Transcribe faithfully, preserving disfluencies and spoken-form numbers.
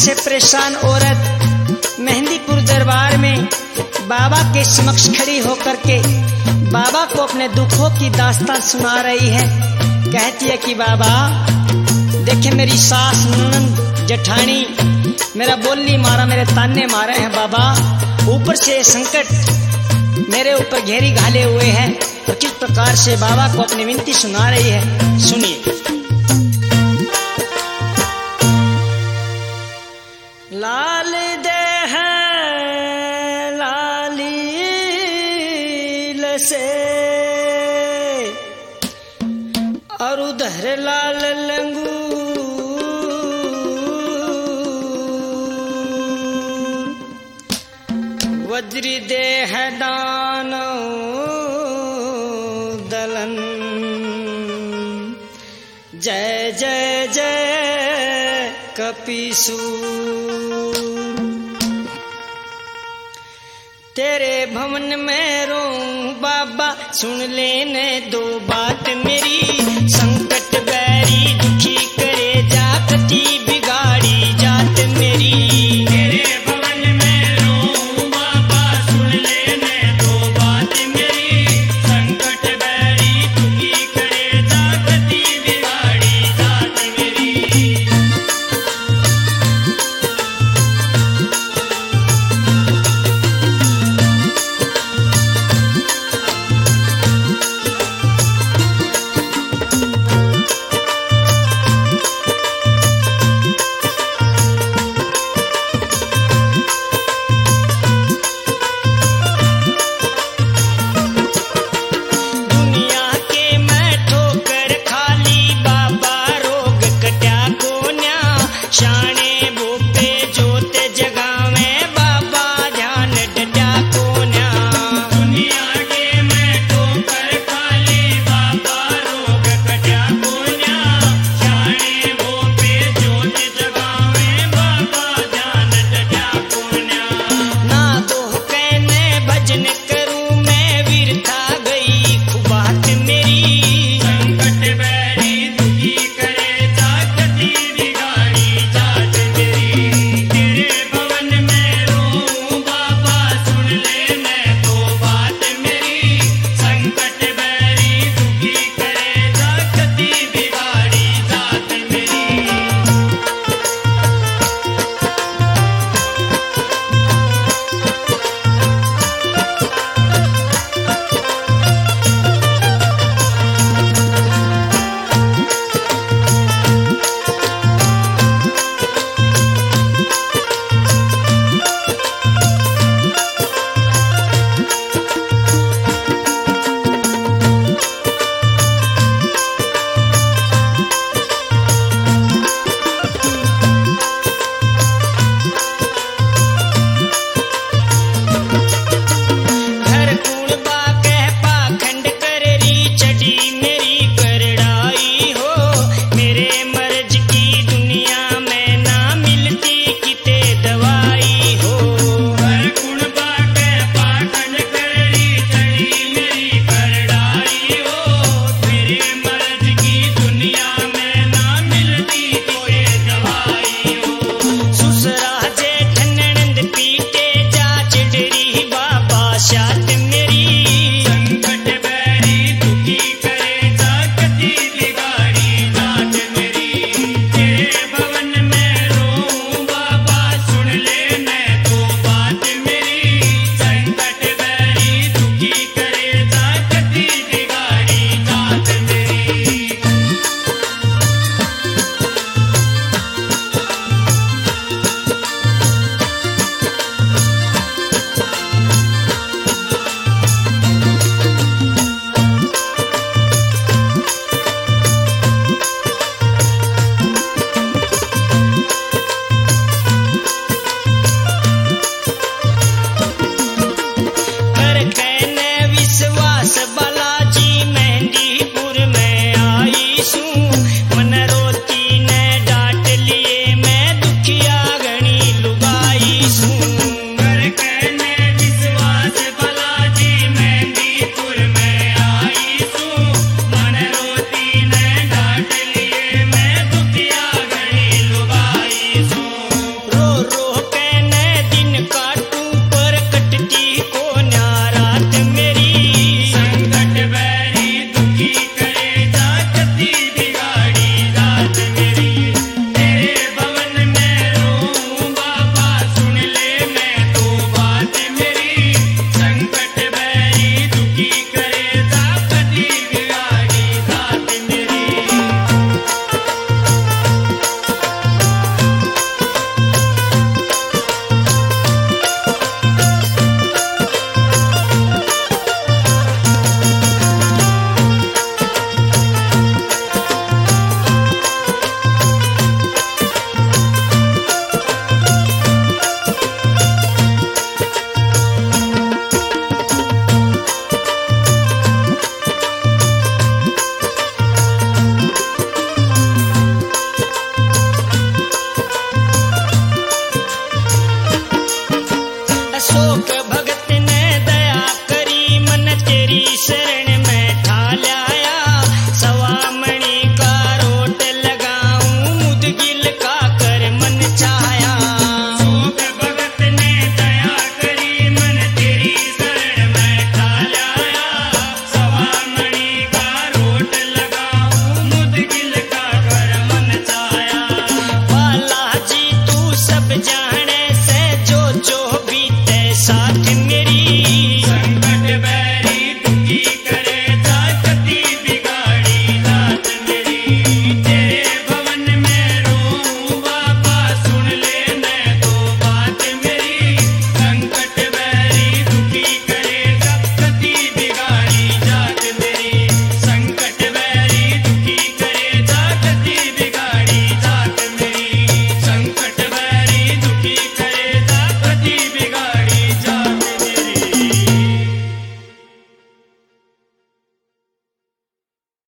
से परेशान औरत मेहंदीपुर दरबार में बाबा के समक्ष खड़ी होकर के बाबा को अपने दुखों की दास्तान सुना रही है। कहती है कि बाबा देखे मेरी सास ननद जेठानी मेरा बोली मारा, मेरे ताने मारे हैं बाबा, ऊपर से संकट मेरे ऊपर घेरी घाले हुए हैं। तो किस प्रकार से बाबा को अपनी विनती सुना रही है, सुनिए। लाल देह लाली से और उधर लाल लंगू वज्री देह दानो दलन जय जय जय कपीसू। तेरे भवन में रोऊं बाबा सुन लेने दो बात मेरी, संकट बैरी दुखी करे जाकती बिगाड़ी जात मेरी। तेरे भवन में रोऊं बाबा सुन लेने दो बात मेरी, संकट बैरी दुखी करे जाकती बिगाड़ी जात मेरी। अशोक